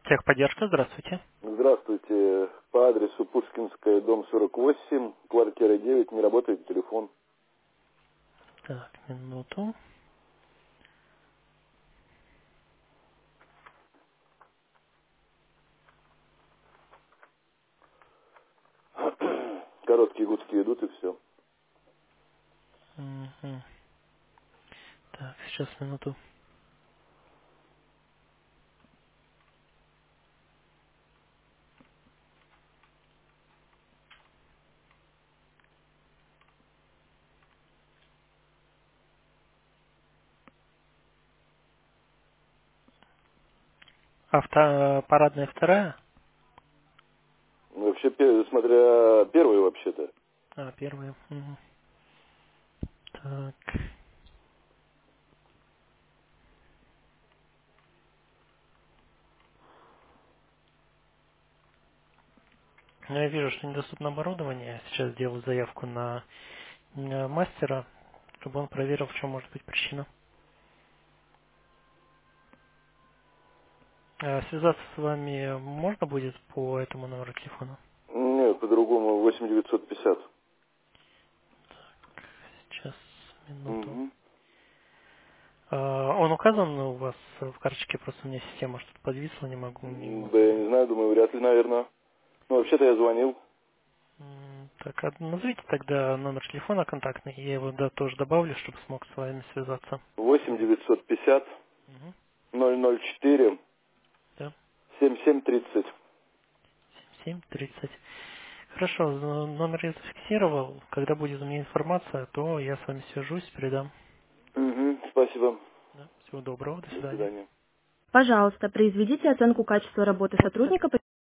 Техподдержка, здравствуйте. Здравствуйте. По адресу Пушкинская, дом 48, квартира 9, не работает телефон. Так, минуту. Короткие гудки идут и все. Мгм. Так, сейчас минуту. Парадная вторая? Вообще, смотря первый вообще-то. Первая. Мгм. Так. Ну, я вижу, что недоступно оборудование. Я сейчас сделаю заявку на мастера, чтобы он проверил, в чем может быть причина. Связаться с вами можно будет по этому номеру телефона? Нет, по-другому 8950. Сейчас, минуту. Угу. Он указан у вас в карточке, просто у меня система что-то подвисла, не могу его Да я найти. не знаю, думаю, вряд ли, наверное. Ну, вообще-то я звонил. Так, назовите тогда номер телефона контактный, я его тоже добавлю, чтобы смог с вами связаться. 8950 Угу. 004 Да, 7730. 7:30. Хорошо, номер я зафиксировал. Когда будет у меня информация, то я с вами свяжусь, передам. Угу, спасибо. Да, всего доброго, до До свидания. свидания. Пожалуйста, произведите оценку качества работы сотрудника